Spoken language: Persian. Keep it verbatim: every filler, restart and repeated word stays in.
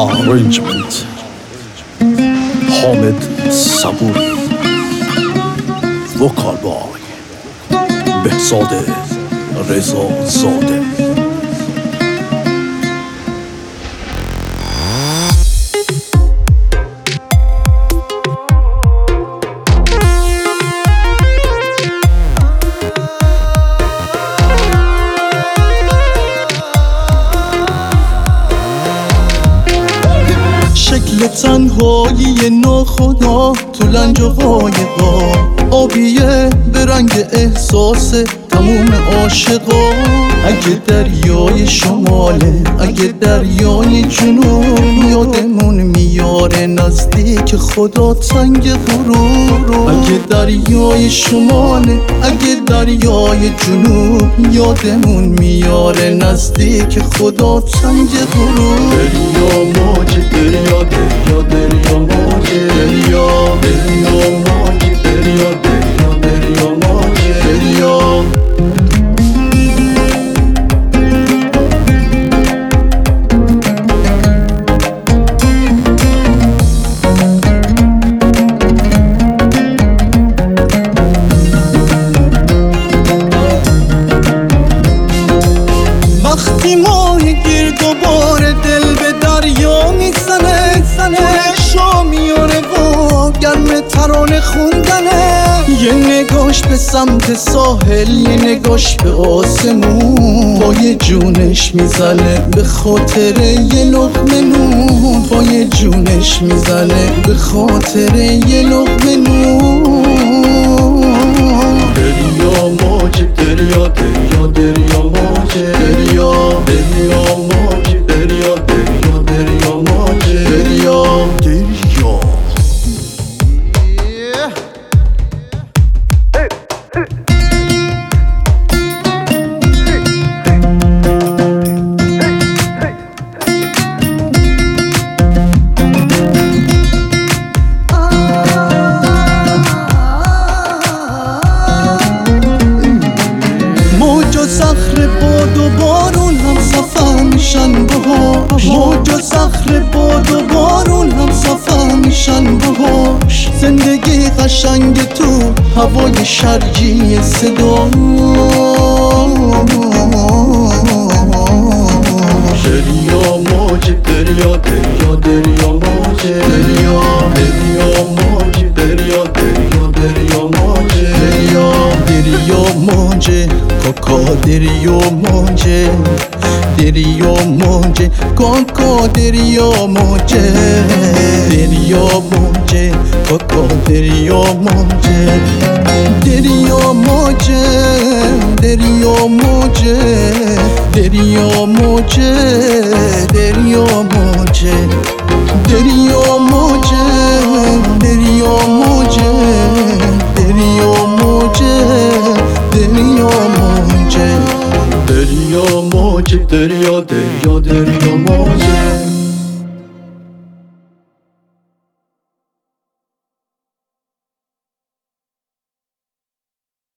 Arrangement حامد صبوری. وکال بای بهزاد رضا زاده. شکل تنهایی ناخدا تو لنج و قایقا، آبیه به رنگ احساس تموم عاشقا. اگه دریای شماله اگه دریای جنوب، یادمون میاره نزدیک خدا تنگ غرور. اگه دریای شماله اگه دریای جنوب، یادمون میاره نزدیک خدا تنگ غرور. دریا موج دریا دریا دریا موج دریا دریا موج دریا دریا دریا موج دریا. وقتی ماه گیر دوباره دل به دریا میزنه، پرشا میاره و گرم ترانه خوندنه. یه نگاش به سمت ساحل یه نگاش به آسمون، پای جونش میزنه به خاطر یه لقمه نون. پای جونش میزنه به خاطر یه لقمه نون. دریا موج دریا دریا دریا موج دریا دریا موج دریا دریا دریا موج دریا دریا. موج و صخره باد و بارون هم سفر میشن باهاش. موج و صخره باد و بارون هم سفر میشن باهاش. زندگی قشنگ تو هوای شرجی صدا. دریا موج دریا دریا دریا موج دریا دریا موج دریا دریا دریا موج دریا دریا موج کوکا دریا موج دریا موج کوکا دریا موج دریا موج کوکا دریا موج دریا موج دریا موج دریا موج دریا موج دریا موج دریا موج دریا موج دریا موج دریا موج دریا دریا دریا موج.